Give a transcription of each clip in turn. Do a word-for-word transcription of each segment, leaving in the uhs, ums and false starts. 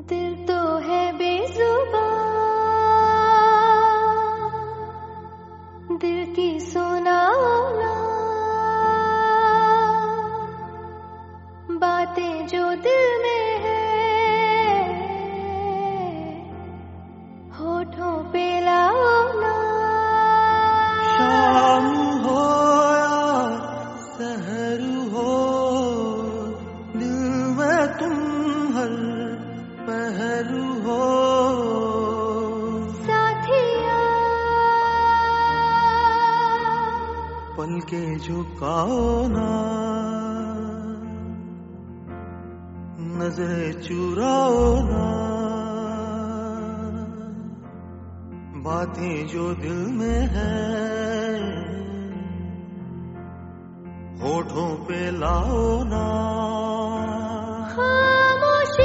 दिल तो है बेजुबान, दिल की सुनाओ ना बातें जो दिल में है, होठों पे लाओ ना। शाम हो या सहर हो, दिल में तुम हर पहर हो। साथिया पलके झुकाओ ना, नजरें चुराओ ना, बातें जो दिल में है, होठों पे लाओ ना। खामोशी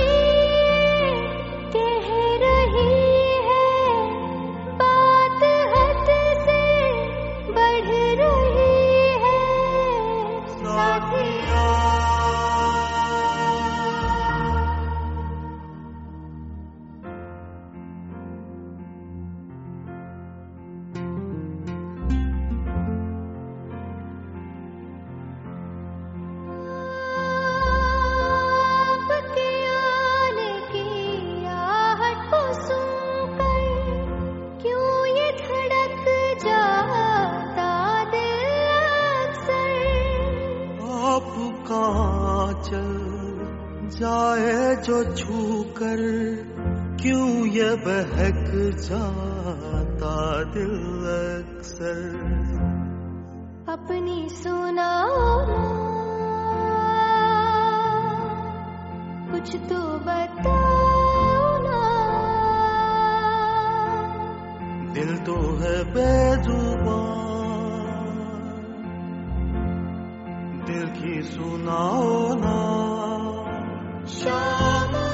कह रही है, बात हद से बढ़ रही है। साथिया कहाँ चल जाए जो छू कर, क्यों ये बहक जाता दिल अक्सर। अपनी सुनाओ ना, कुछ तो बताओ ना। दिल तो है बेजुबान, दिल की सुनाओ ना। शाम